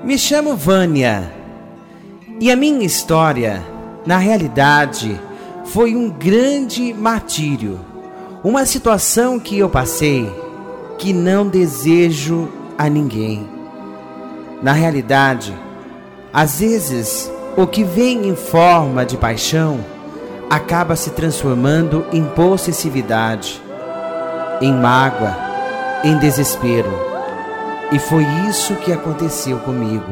Me chamo Vânia e a minha história, na realidade, foi um grande martírio. Uma situação que eu passei que não desejo a ninguém. Na realidade, às vezes, o que vem em forma de paixão acaba se transformando em possessividade, em mágoa, em desespero. E foi isso que aconteceu comigo.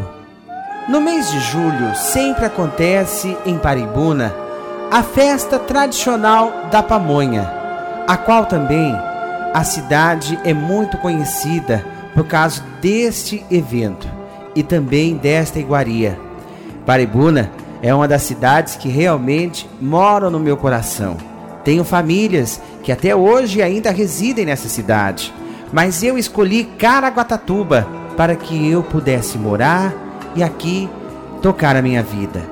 No mês de julho, sempre acontece em Paraibuna a festa tradicional da pamonha, a qual também a cidade é muito conhecida por causa deste evento e também desta iguaria. Paraibuna é uma das cidades que realmente moram no meu coração. Tenho famílias que até hoje ainda residem nessa cidade, mas eu escolhi Caraguatatuba para que eu pudesse morar e aqui tocar a minha vida.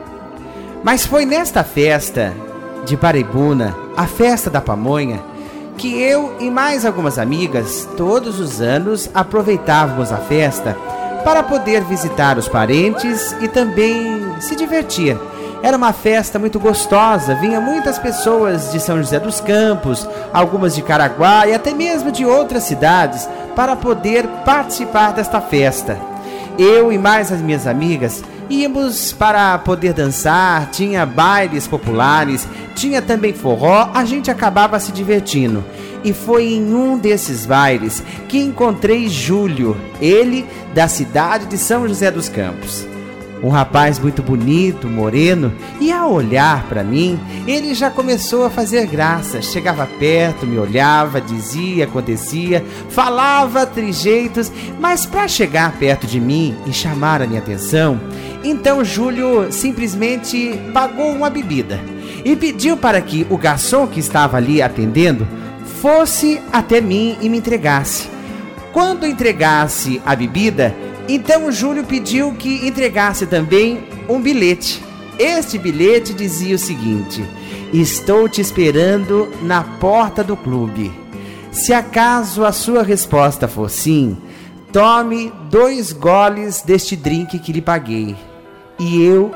Mas foi nesta festa de Paraibuna, a festa da pamonha, que eu e mais algumas amigas, todos os anos, aproveitávamos a festa para poder visitar os parentes e também se divertir. Era uma festa muito gostosa, vinha muitas pessoas de São José dos Campos, algumas de Caraguá e até mesmo de outras cidades para poder participar desta festa. Eu e mais as minhas amigas íamos para poder dançar, tinha bailes populares, tinha também forró, a gente acabava se divertindo. E foi em um desses bailes que encontrei Júlio, ele da cidade de São José dos Campos. Um rapaz muito bonito, moreno, e ao olhar para mim, ele já começou a fazer graça. Chegava perto, me olhava, dizia, acontecia, falava trejeitos, mas para chegar perto de mim e chamar a minha atenção, então Júlio simplesmente pagou uma bebida e pediu para que o garçom que estava ali atendendo fosse até mim e me entregasse. Quando entregasse a bebida, então o Júlio pediu que entregasse também um bilhete. Este bilhete dizia o seguinte: estou te esperando na porta do clube. Se acaso a sua resposta for sim, tome 2 goles deste drink que lhe paguei, e eu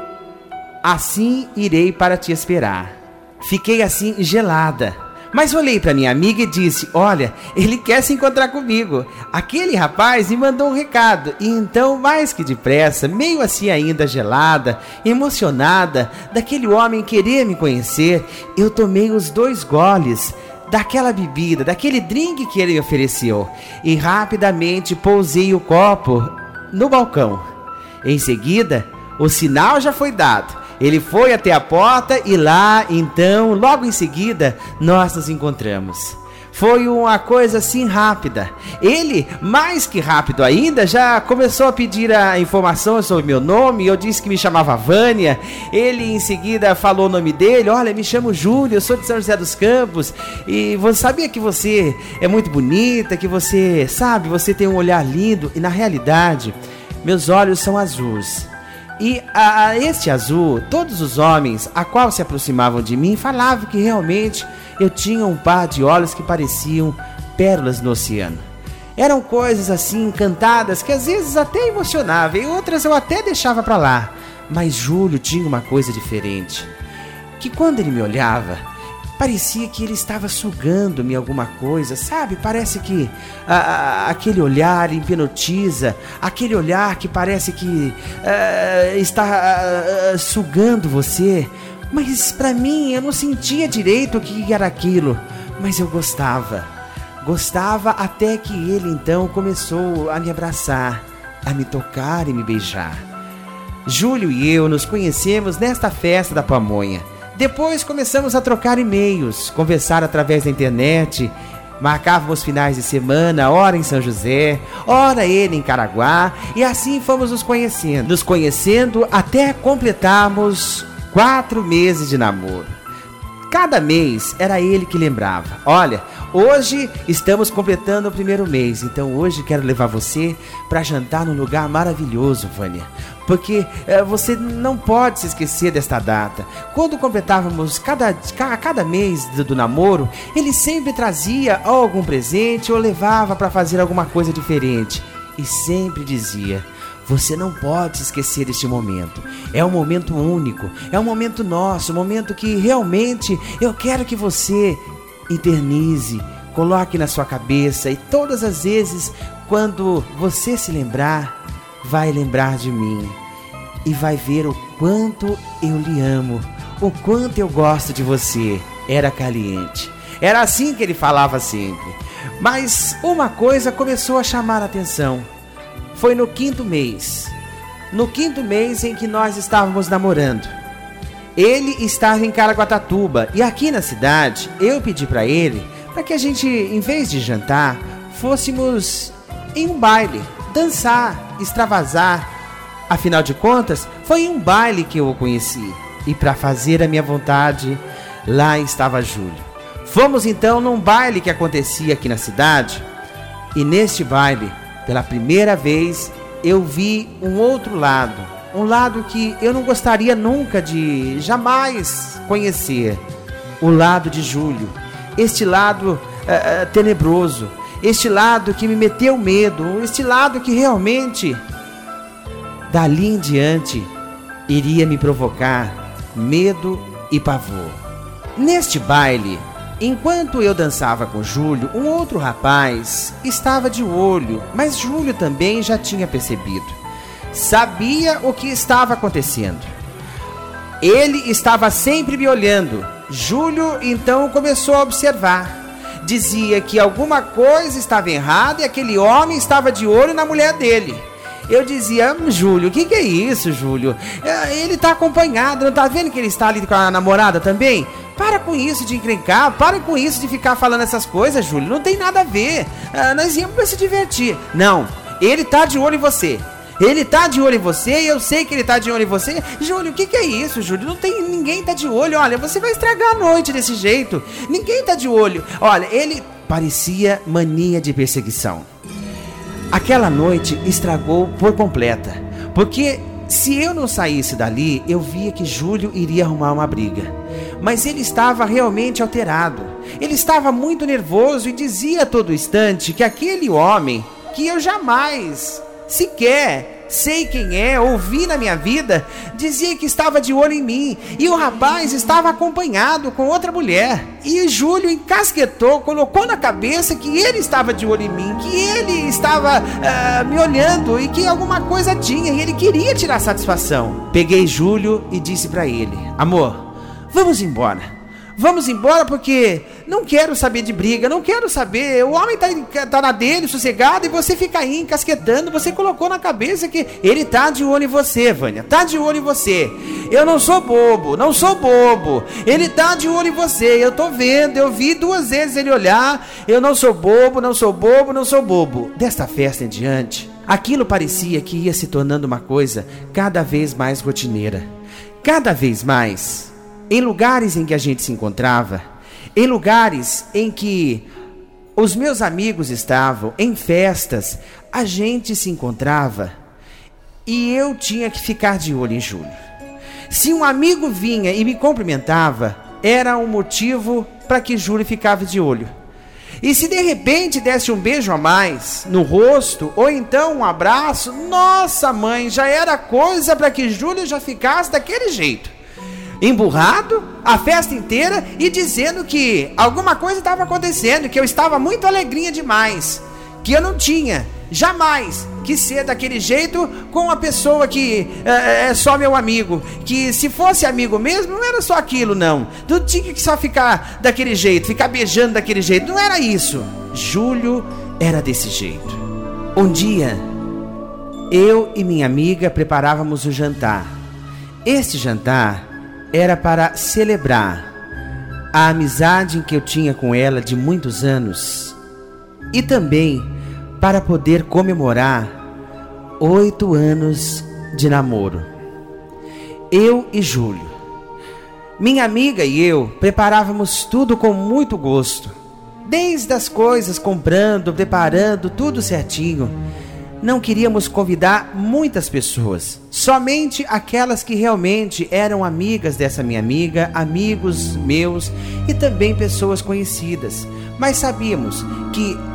assim irei para te esperar. Fiquei assim gelada, mas olhei para minha amiga e disse: olha, ele quer se encontrar comigo. Aquele rapaz me mandou um recado. E então, mais que depressa, meio assim ainda gelada, emocionada, daquele homem querer me conhecer, eu tomei os 2 goles daquela bebida, daquele drink que ele me ofereceu, e rapidamente pousei o copo no balcão. Em seguida, o sinal já foi dado. Ele foi até a porta e lá, então, logo em seguida, nós nos encontramos. Foi uma coisa assim rápida. Ele, mais que rápido ainda, já começou a pedir a informação sobre meu nome. Eu disse que me chamava Vânia. Ele em seguida falou o nome dele: olha, me chamo Júlio, eu sou de São José dos Campos, e você sabia que você é muito bonita, que você, sabe, você tem um olhar lindo. E na realidade, meus olhos são azuis. E a este azul, todos os homens a qual se aproximavam de mim falavam que realmente eu tinha um par de olhos que pareciam pérolas no oceano. Eram coisas assim encantadas que às vezes até emocionavam e outras eu até deixava para lá. Mas Júlio tinha uma coisa diferente, que quando ele me olhava, parecia que ele estava sugando-me alguma coisa, sabe? Parece que aquele olhar hipnotiza, aquele olhar que parece que está sugando você. Mas para mim eu não sentia direito o que era aquilo, mas eu gostava. Gostava até que ele então começou a me abraçar, a me tocar e me beijar. Júlio e eu nos conhecemos nesta festa da pamonha. Depois começamos a trocar e-mails, conversar através da internet, marcávamos finais de semana, ora em São José, ora ele em Caraguá, e assim fomos nos conhecendo até completarmos 4 meses de namoro. Cada mês era ele que lembrava: olha, hoje estamos completando o 1º mês, então hoje quero levar você para jantar num lugar maravilhoso, Vânia, porque você não pode se esquecer desta data. Quando completávamos cada mês do namoro, ele sempre trazia algum presente ou levava para fazer alguma coisa diferente. E sempre dizia: Você não pode esquecer este momento. É um momento único, é um momento nosso, um momento que realmente eu quero que você eternize, coloque na sua cabeça, e todas as vezes quando você se lembrar, vai lembrar de mim e vai ver o quanto eu lhe amo, o quanto eu gosto de você. Era Caliente. Era assim que ele falava sempre. Mas uma coisa começou a chamar a atenção. Foi no 5º mês. No 5º mês em que nós estávamos namorando. Ele estava em Caraguatatuba e aqui na cidade eu pedi para ele para que a gente, em vez de jantar, fôssemos em um baile, dançar, extravasar. Afinal de contas, foi em um baile que eu o conheci. E para fazer a minha vontade, lá estava Júlio. Fomos então num baile que acontecia aqui na cidade. E neste baile, pela primeira vez, eu vi um outro lado. Um lado que eu não gostaria nunca de jamais conhecer. O lado de Júlio. Este lado tenebroso. Este lado que me meteu medo. Este lado que realmente, dali em diante, iria me provocar medo e pavor. Neste baile, enquanto eu dançava com Júlio, um outro rapaz estava de olho, mas Júlio também já tinha percebido. Sabia o que estava acontecendo. Ele estava sempre me olhando. Júlio então começou a observar. Dizia que alguma coisa estava errada e aquele homem estava de olho na mulher dele. Eu dizia: Júlio, o que é isso, Júlio? Ele está acompanhado, não está vendo que ele está ali com a namorada também? Para com isso de encrencar, para com isso de ficar falando essas coisas, Júlio, não tem nada a ver. Nós íamos para se divertir. Não, ele tá de olho em você. Ele tá de olho em você e eu sei que ele tá de olho em você. Júlio, o que é isso, Júlio? Ninguém tá de olho. Olha, você vai estragar a noite desse jeito. Ninguém tá de olho. Olha, ele parecia mania de perseguição. Aquela noite estragou por completa. Porque se eu não saísse dali, eu via que Júlio iria arrumar uma briga. Mas ele estava realmente alterado. Ele estava muito nervoso e dizia a todo instante que aquele homem, que eu jamais sequer sei quem é, ouvi na minha vida, dizia que estava de olho em mim. E o rapaz estava acompanhado com outra mulher. E Júlio encasquetou, colocou na cabeça que ele estava de olho em mim, que ele estava me olhando e que alguma coisa tinha, e ele queria tirar satisfação. Peguei Júlio e disse para ele: amor, vamos embora. Vamos embora porque não quero saber de briga, não quero saber. O homem tá na dele, sossegado, e você fica aí encasquetando. Você colocou na cabeça que ele tá de olho em você, Vânia. Tá de olho em você. Eu não sou bobo, não sou bobo. Ele tá de olho em você. Eu tô vendo, eu vi 2 vezes ele olhar. Eu não sou bobo, não sou bobo, não sou bobo. Desta festa em diante, aquilo parecia que ia se tornando uma coisa cada vez mais rotineira. Cada vez mais. Em lugares em que a gente se encontrava, em lugares em que os meus amigos estavam, em festas, a gente se encontrava e eu tinha que ficar de olho em Júlio. Se um amigo vinha e me cumprimentava, era um motivo para que Júlio ficava de olho. E se de repente desse um beijo a mais no rosto, ou então um abraço, nossa mãe, já era coisa para que Júlio já ficasse daquele jeito. Emburrado a festa inteira e dizendo que alguma coisa estava acontecendo, que eu estava muito alegrinha demais, que eu não tinha jamais que ser daquele jeito com uma pessoa que é só meu amigo, que se fosse amigo mesmo não era só aquilo, não tinha que só ficar daquele jeito, ficar beijando daquele jeito, não era isso. Júlio era desse jeito. Um dia eu e minha amiga preparávamos o jantar. Este jantar era para celebrar a amizade que eu tinha com ela de muitos anos e também para poder comemorar 8 anos de namoro. Eu e Júlio, minha amiga e eu preparávamos tudo com muito gosto, desde as coisas, comprando, preparando, tudo certinho. Não queríamos convidar muitas pessoas, somente aquelas que realmente eram amigas dessa minha amiga, amigos meus e também pessoas conhecidas. Mas sabíamos que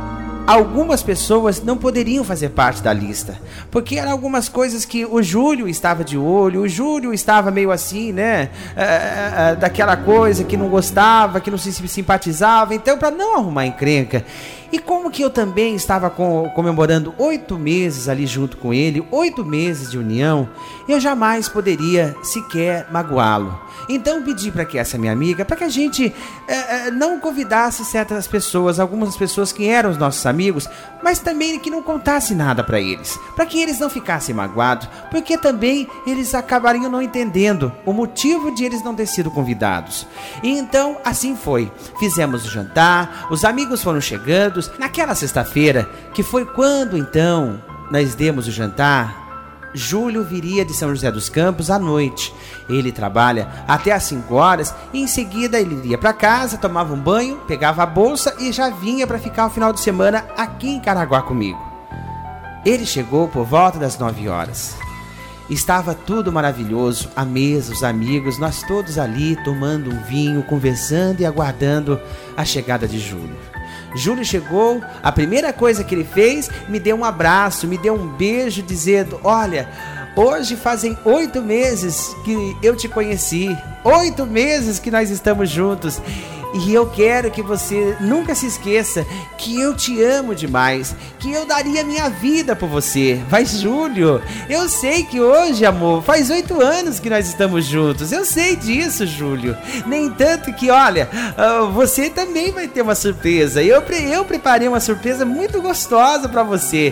algumas pessoas não poderiam fazer parte da lista, porque eram algumas coisas que o Júlio estava de olho, o Júlio estava meio assim, né, daquela coisa que não gostava, que não se simpatizava, então para não arrumar encrenca, e como que eu também estava comemorando 8 meses ali junto com ele, 8 meses de união, eu jamais poderia sequer magoá-lo. Então pedi para que essa minha amiga, para que a gente não convidasse certas pessoas, algumas pessoas que eram os nossos amigos, mas também que não contasse nada para eles, para que eles não ficassem magoados, porque também eles acabariam não entendendo o motivo de eles não ter sido convidados. E então assim foi, fizemos o jantar, os amigos foram chegando. Naquela sexta-feira, que foi quando então nós demos o jantar, Júlio viria de São José dos Campos à noite. Ele trabalha até às 5 horas e em seguida ele iria para casa, tomava um banho, pegava a bolsa e já vinha para ficar o final de semana aqui em Caraguá comigo. Ele chegou por volta das 9 horas. Estava tudo maravilhoso, a mesa, os amigos, nós todos ali tomando um vinho, conversando e aguardando a chegada de Júlio. Júlio chegou, a primeira coisa que ele fez, me deu um abraço, me deu um beijo, dizendo: olha, hoje fazem 8 meses que eu te conheci, 8 meses que nós estamos juntos. E eu quero que você nunca se esqueça que eu te amo demais, que eu daria minha vida por você. Mas Júlio, eu sei que hoje, amor, faz 8 anos que nós estamos juntos. Eu sei disso, Júlio. Nem tanto que, olha, você também vai ter uma surpresa. Eu preparei uma surpresa muito gostosa pra você.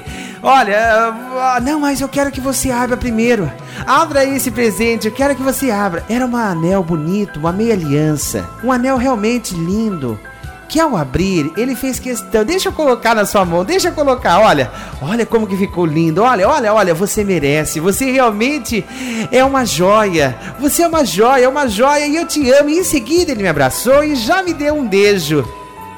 Olha, não, mas eu quero que você abra primeiro. Abra esse presente, eu quero que você abra. Era um anel bonito, uma meia aliança. Um anel realmente lindo, que ao abrir, ele fez questão, deixa eu colocar na sua mão, deixa eu colocar, olha como que ficou lindo, olha, você merece, você realmente é uma joia, você é uma joia e eu te amo. E em seguida ele me abraçou e já me deu um beijo.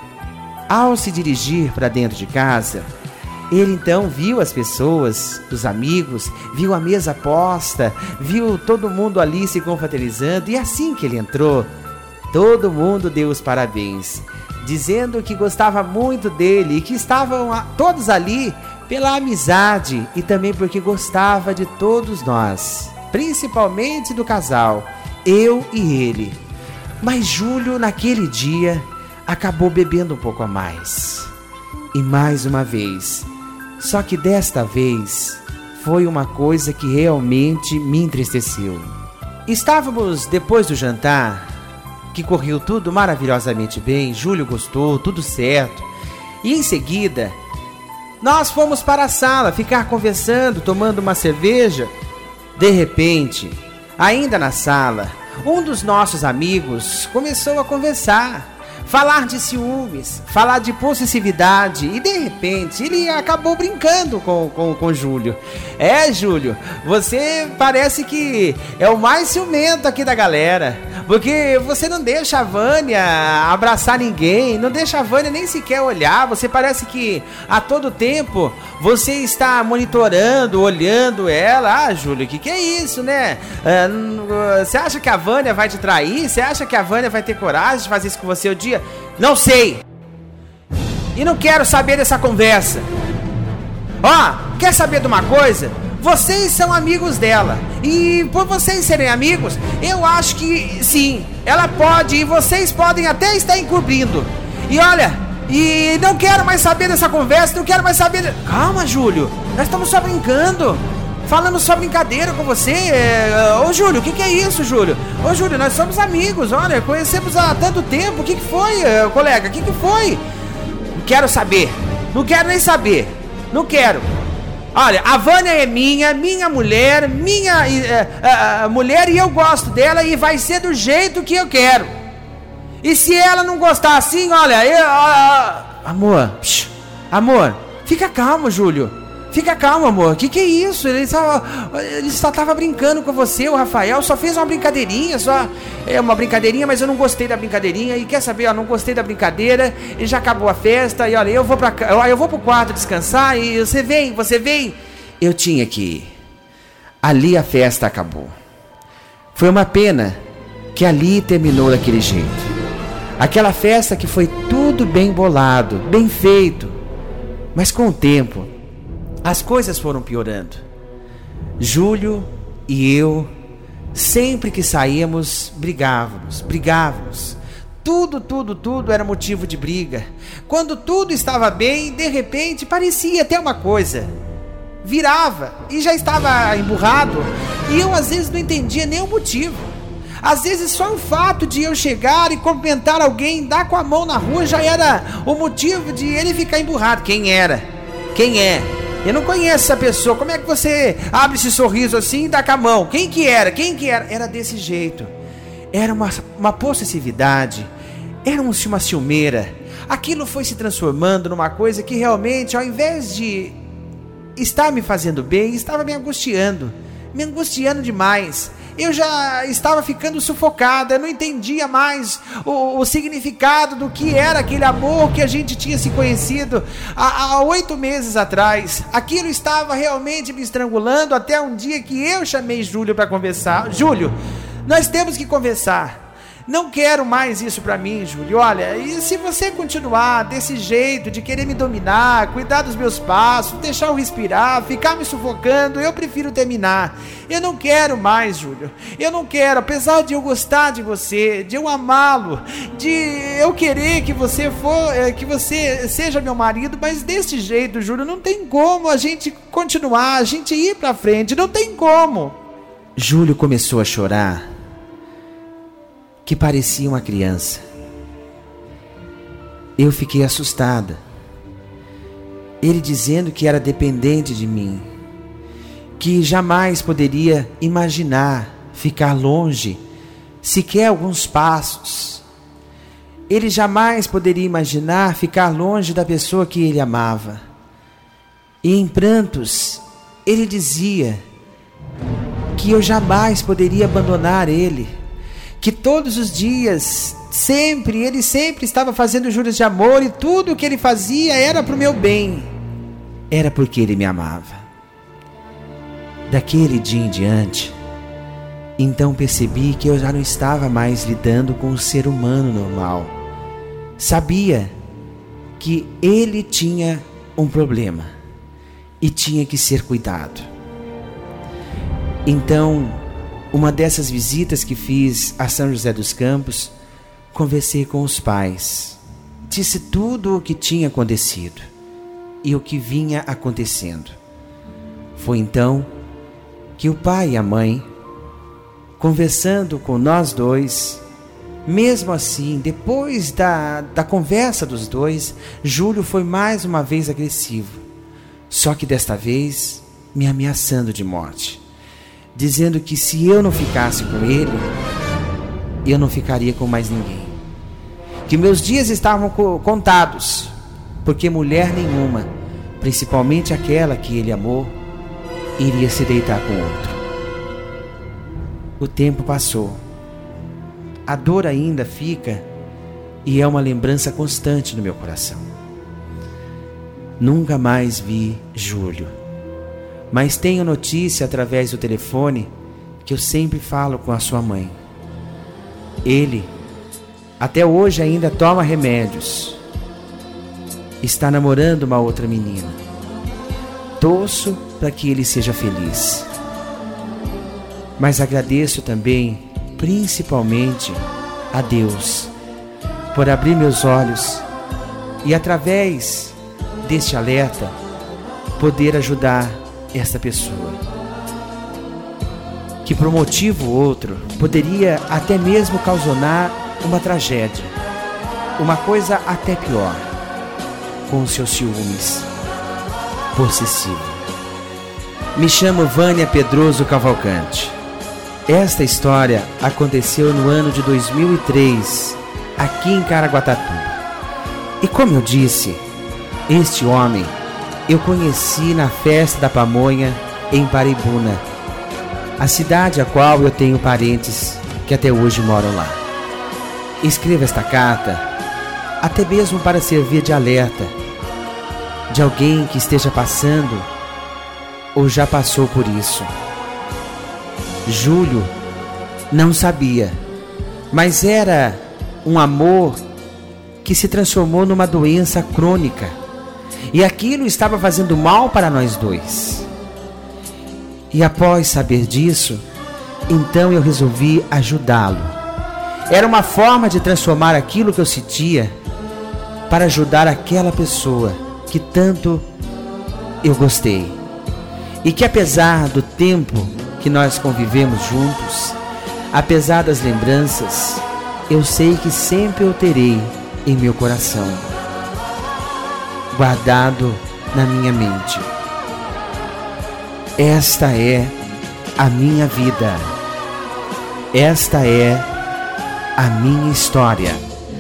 Ao se dirigir para dentro de casa, ele então viu as pessoas, os amigos, viu a mesa posta, viu todo mundo ali se confraternizando, e assim que ele entrou, todo mundo deu os parabéns, dizendo que gostava muito dele e que estavam todos ali pela amizade e também porque gostava de todos nós, principalmente do casal, eu e ele. Mas Júlio, naquele dia, acabou bebendo um pouco a mais. E mais uma vez, só que desta vez foi uma coisa que realmente me entristeceu. Estávamos depois do jantar, que correu tudo maravilhosamente bem, Júlio gostou, tudo certo. E em seguida, nós fomos para a sala ficar conversando, tomando uma cerveja. De repente, ainda na sala, um dos nossos amigos começou a conversar, falar de ciúmes, falar de possessividade, e de repente ele acabou brincando com Júlio. Júlio, você parece que é o mais ciumento aqui da galera, porque você não deixa a Vânia abraçar ninguém, não deixa a Vânia nem sequer olhar, você parece que a todo tempo você está monitorando, olhando ela. Júlio, que é isso, né? Você acha que a Vânia vai te trair? Você acha que a Vânia vai ter coragem de fazer isso com você o dia? Não sei. E não quero saber dessa conversa. Quer saber de uma coisa? Vocês são amigos dela. E por vocês serem amigos, eu acho que sim, ela pode e vocês podem até estar encobrindo. E olha, e não quero mais saber dessa conversa, não quero mais saber... Calma, Júlio, nós estamos só brincando, falando só brincadeira com você. Ô Júlio, o que é isso, Júlio? Ô Júlio, nós somos amigos, olha, conhecemos há tanto tempo. O que foi, colega? O que foi? Não quero saber, não quero nem saber, não quero. Olha, a Vânia é minha mulher, minha mulher, e eu gosto dela e vai ser do jeito que eu quero. E se ela não gostar assim, olha, amor, fica calmo, Júlio. Fica calmo, amor. Que é isso? Ele só tava brincando com você, o Rafael só fez uma brincadeirinha, uma brincadeirinha, mas eu não gostei da brincadeirinha. E quer saber, não gostei da brincadeira, e já acabou a festa. E olha, eu vou pro quarto descansar. E você vem. Eu tinha que ir. Ali a festa acabou. Foi uma pena que ali terminou daquele jeito. Aquela festa que foi tudo bem bolado, bem feito, Mas com o tempo, as coisas foram piorando. Júlio e eu, sempre que saíamos, brigávamos. Tudo era motivo de briga. Quando tudo estava bem, de repente parecia até uma coisa. Virava e já estava emburrado. E eu às vezes não entendia nem o motivo. Às vezes só o fato de eu chegar e cumprimentar alguém, dar com a mão na rua, já era o motivo de ele ficar emburrado. Quem era? Quem é? Eu não conheço essa pessoa. Como é que você abre esse sorriso assim e dá com a mão? Quem que era? Era desse jeito. Era uma possessividade. Era uma ciumeira. Aquilo foi se transformando numa coisa que realmente, ao invés de estar me fazendo bem, estava me angustiando demais. Eu já estava ficando sufocada, eu não entendia mais o significado do que era aquele amor que a gente tinha se conhecido há 8 meses atrás. Aquilo estava realmente me estrangulando, até um dia que eu chamei Júlio para conversar. Júlio, nós temos que conversar. Não quero mais isso pra mim, Júlio. Olha, e se você continuar desse jeito, de querer me dominar, cuidar dos meus passos, deixar eu respirar, ficar me sufocando, eu prefiro terminar. Eu não quero mais, Júlio. Eu não quero, apesar de eu gostar de você, de eu amá-lo, de eu querer que você seja meu marido, mas desse jeito, Júlio, não tem como a gente continuar, a gente ir pra frente, não tem como. Júlio começou a chorar, que parecia uma criança. Eu fiquei assustada. Ele dizendo que era dependente de mim, que jamais poderia imaginar ficar longe, sequer alguns passos. Ele jamais poderia imaginar ficar longe da pessoa que ele amava. E em prantos, ele dizia que eu jamais poderia abandonar ele, que todos os dias, ele sempre estava fazendo juros de amor, e tudo o que ele fazia era para o meu bem. Era porque ele me amava. Daquele dia em diante, então percebi que eu já não estava mais lidando com um ser humano normal. Sabia que ele tinha um problema e tinha que ser cuidado. Então, uma dessas visitas que fiz a São José dos Campos, conversei com os pais. Disse tudo o que tinha acontecido e o que vinha acontecendo. Foi então que o pai e a mãe, conversando com nós dois, mesmo assim, depois da conversa dos dois, Júlio foi mais uma vez agressivo. Só que desta vez, me ameaçando de morte, dizendo que se eu não ficasse com ele, eu não ficaria com mais ninguém. Que meus dias estavam contados, porque mulher nenhuma, principalmente aquela que ele amou, iria se deitar com outro. O tempo passou. A dor ainda fica e é uma lembrança constante no meu coração. Nunca mais vi Júlio, mas tenho notícia através do telefone que eu sempre falo com a sua mãe. Ele, até hoje, ainda toma remédios. Está namorando uma outra menina. Torço para que ele seja feliz. Mas agradeço também, principalmente, a Deus por abrir meus olhos e, através deste alerta, poder ajudar esta pessoa, que por um motivo ou outro poderia até mesmo causar uma tragédia, uma coisa até pior, com os seus ciúmes possessivo. Me chamo Vânia Pedroso Cavalcante. Esta história aconteceu no ano de 2003, aqui em Caraguatatuba. E como eu disse, este homem eu conheci na festa da pamonha em Paraibuna, a cidade a qual eu tenho parentes que até hoje moram lá. Escreva esta carta até mesmo para servir de alerta de alguém que esteja passando ou já passou por isso. Júlio não sabia, mas era um amor que se transformou numa doença crônica, e aquilo estava fazendo mal para nós dois. E após saber disso, então eu resolvi ajudá-lo. Era uma forma de transformar aquilo que eu sentia para ajudar aquela pessoa que tanto eu gostei. E que apesar do tempo que nós convivemos juntos, apesar das lembranças, eu sei que sempre eu terei em meu coração, guardado na minha mente. Esta é a minha vida. Esta é a minha história.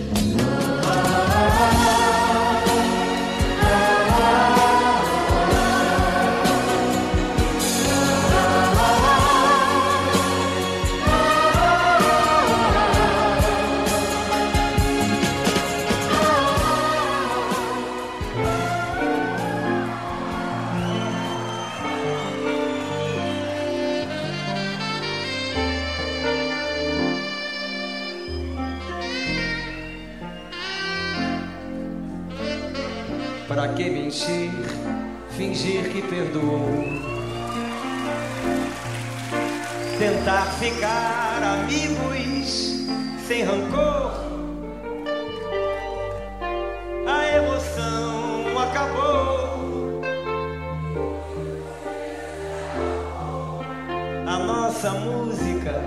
Pra que mentir, fingir que perdoou, tentar ficar amigos sem rancor. A emoção acabou, a nossa música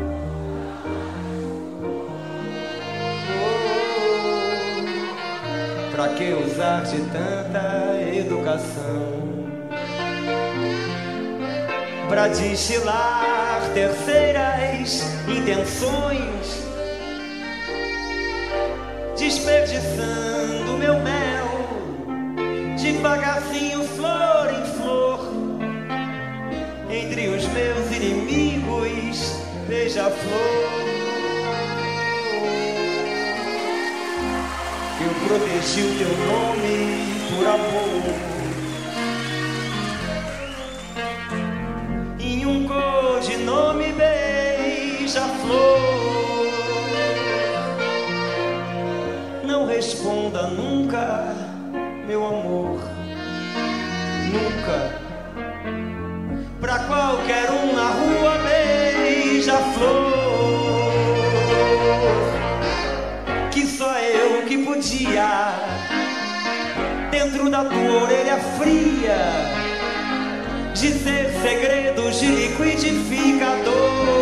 pra que usar de tanta educação? Pra destilar terceiras intenções, desperdiçando meu mel, devagarzinho, flor em flor, entre os meus inimigos, beija-flor. Eu protegi o teu nome por amor, em um codinome beija-flor. Não responda nunca, meu amor, nunca. Pra qualquer um na rua beija-flor, que só eu que podia, dentro da tua orelha fria, dizer segredos de liquidificador.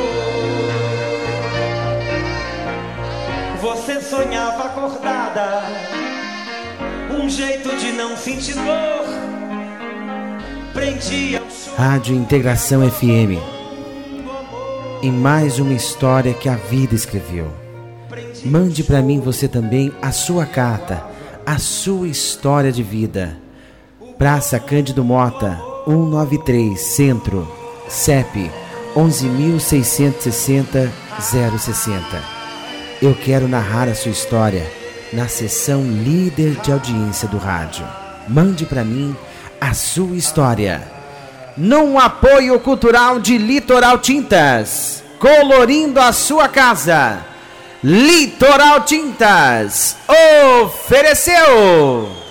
Você sonhava acordada, um jeito de não sentir dor, prendia o choro. Rádio Integração FM, em mais uma história que a vida escreveu. Mande para mim você também a sua carta, a sua história de vida. Praça Cândido Mota, 193, Centro, CEP 11.660 060. Eu quero narrar a sua história na seção líder de audiência do rádio. Mande para mim a sua história. Num apoio cultural de Litoral Tintas, colorindo a sua casa. Litoral Tintas ofereceu.